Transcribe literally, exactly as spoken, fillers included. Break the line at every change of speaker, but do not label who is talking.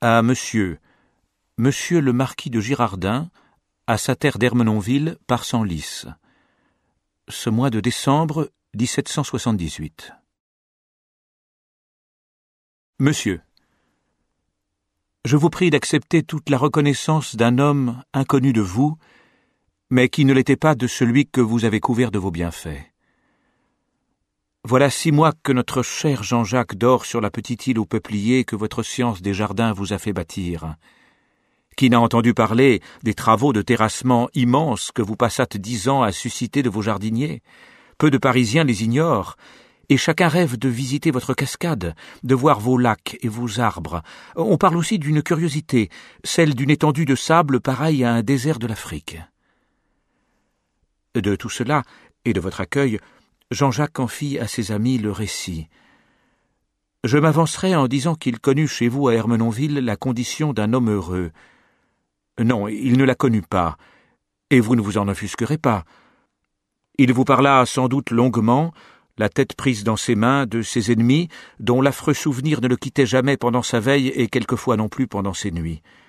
À Monsieur, Monsieur le marquis de Girardin, à sa terre d'Ermenonville, par Senlis. Ce mois de décembre dix-sept cent soixante-dix-huit. Monsieur, je vous prie d'accepter toute la reconnaissance d'un homme inconnu de vous, mais qui ne l'était pas de celui que vous avez couvert de vos bienfaits. Voilà six mois que notre cher Jean-Jacques dort sur la petite île aux peupliers que votre science des jardins vous a fait bâtir. Qui n'a entendu parler des travaux de terrassement immenses que vous passâtes dix ans à susciter de vos jardiniers? Peu de Parisiens les ignorent, et chacun rêve de visiter votre cascade, de voir vos lacs et vos arbres. On parle aussi d'une curiosité, celle d'une étendue de sable pareille à un désert de l'Afrique. De tout cela, et de votre accueil, Jean-Jacques en fit à ses amis le récit. Je m'avancerai en disant qu'il connut chez vous à Ermenonville la condition d'un homme heureux. Non, il ne la connut pas, et vous ne vous en offusquerez pas. Il vous parla sans doute longuement, la tête prise dans ses mains, de ses ennemis, dont l'affreux souvenir ne le quittait jamais pendant sa veille et quelquefois non plus pendant ses nuits.